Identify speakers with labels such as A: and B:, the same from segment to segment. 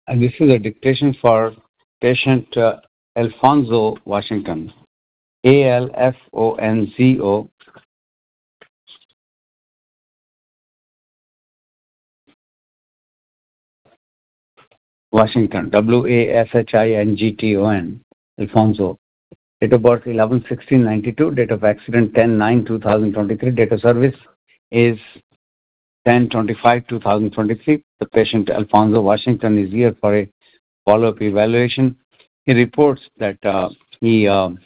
A: This is a dictation for patient Alfonso Washington. Alfonzo Washington. Washington. Alfonso. Date of birth 11/16/92. Date of accident 10/9/2023. Date of service is 10/25/2023. The patient Alfonso Washington is here for a follow-up evaluation. He reports that he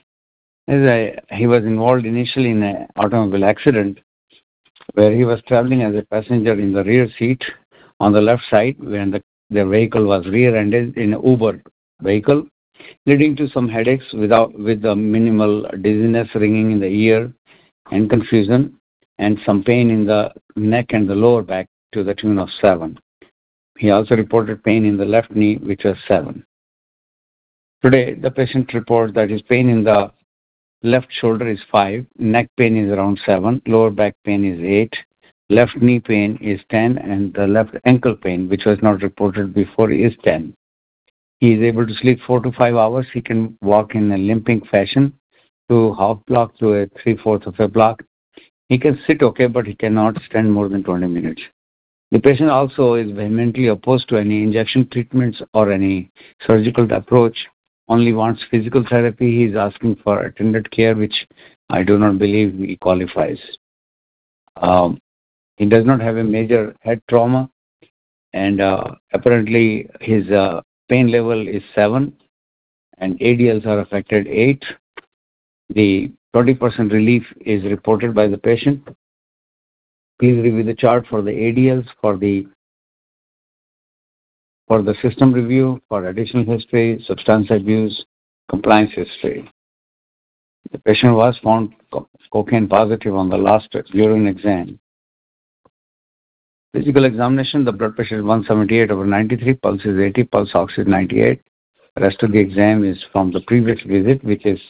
A: was involved initially in an automobile accident where he was traveling as a passenger in the rear seat on the left side when the vehicle was rear-ended in an Uber vehicle, leading to some headaches with the minimal dizziness, ringing in the ear, and confusion, and some pain in the neck and the lower back to the tune of 7. He also reported pain in the left knee, which was 7. Today, the patient reports that his pain in the left shoulder is 5, neck pain is around 7, lower back pain is 8, left knee pain is 10, and the left ankle pain, which was not reported before, is 10. He is able to sleep 4 to 5 hours. He can walk in a limping fashion to half block to a 3/4 of a block. He can sit okay, but he cannot stand more than 20 minutes. The patient also is vehemently opposed to any injection treatments or any surgical approach, only wants physical therapy. He is asking for attended care, which I do not believe he qualifies. He does not have a major head trauma, and apparently his pain level is 7, and ADLs are affected 8. The 20% relief is reported by the patient. Please review the chart for the ADLs, for the system review, for additional history, substance abuse, compliance history. The patient was found cocaine positive on the last urine exam. Physical examination, the blood pressure is 178/93, pulse is 80, pulse ox is 98. The rest of the exam is from the previous visit, which is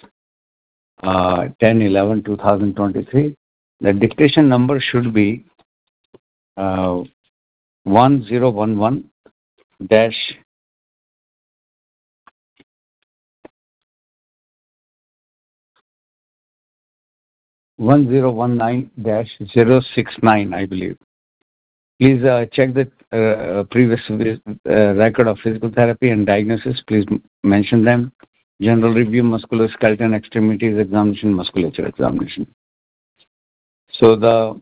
A: 10/11/2023. The dictation number should be 1011 dash 1019-069, I believe. Please check the previous record of physical therapy and diagnosis. Please mention them. General review, musculoskeletal extremities examination, musculature examination. So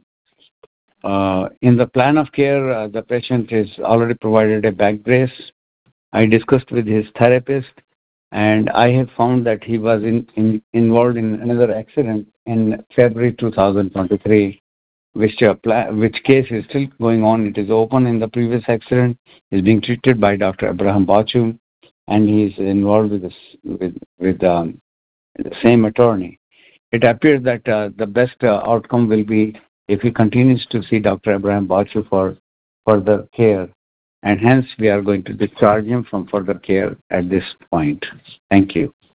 A: in the plan of care, the patient is already provided a back brace. I discussed with his therapist, and I have found that he was involved in another accident in February 2023, which case is still going on. It is open in the previous accident. He's being treated by Dr. Abraham Bachu, and he's involved with the same attorney. It appears that the best outcome will be if he continues to see Dr. Abraham Bachu for further care, and hence we are going to discharge him from further care at this point. Thank you.